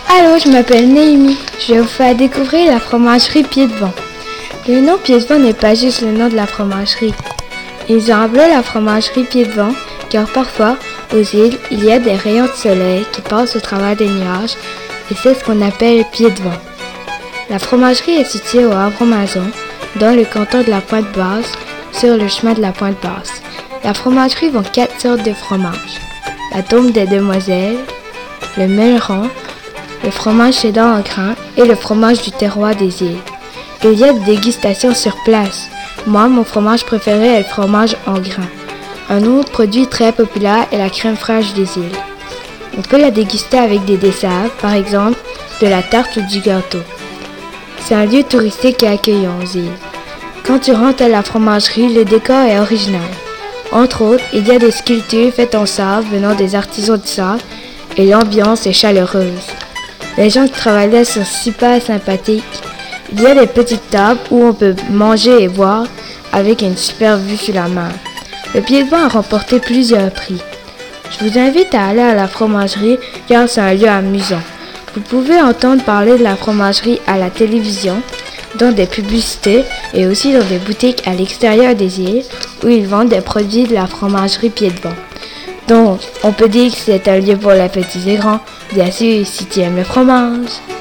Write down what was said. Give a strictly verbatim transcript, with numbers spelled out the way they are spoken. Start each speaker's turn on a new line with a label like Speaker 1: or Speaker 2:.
Speaker 1: Allô, je m'appelle Néhémie. Je vais vous faire découvrir la fromagerie Pied-de-Vent. Le nom Pied-de-Vent n'est pas juste le nom de la fromagerie. Ils ont appelé la fromagerie Pied-de-Vent car parfois, aux îles, il y a des rayons de soleil qui passent au travers des nuages et c'est ce qu'on appelle Pied-de-Vent. La fromagerie est située au Havre-Mazon, dans le canton de la Pointe-Basse, sur le chemin de la Pointe-Basse. La fromagerie vend quatre sortes de fromages. La Dôme des Demoiselles, le Melleran, le fromage cheddar en grains et le fromage du terroir des îles. Il y a des dégustations sur place. Moi, mon fromage préféré est le fromage en grains. Un autre produit très populaire est la crème fraîche des îles. On peut la déguster avec des desserts, par exemple de la tarte ou du gâteau. C'est un lieu touristique et accueillant aux îles. Quand tu rentres à la fromagerie, le décor est original. Entre autres, il y a des sculptures faites en sable venant des artisans du sable et l'ambiance est chaleureuse. Les gens qui travaillent là sont super sympathiques. Il y a des petites tables où on peut manger et boire avec une super vue sur la mer. Le Pied-de-Vent a remporté plusieurs prix. Je vous invite à aller à la fromagerie car c'est un lieu amusant. Vous pouvez entendre parler de la fromagerie à la télévision, dans des publicités et aussi dans des boutiques à l'extérieur des îles où ils vendent des produits de la fromagerie Pied-de-Vent. Donc, on peut dire que c'est un lieu pour les petits et grands, bien sûr si tu aimes le fromage.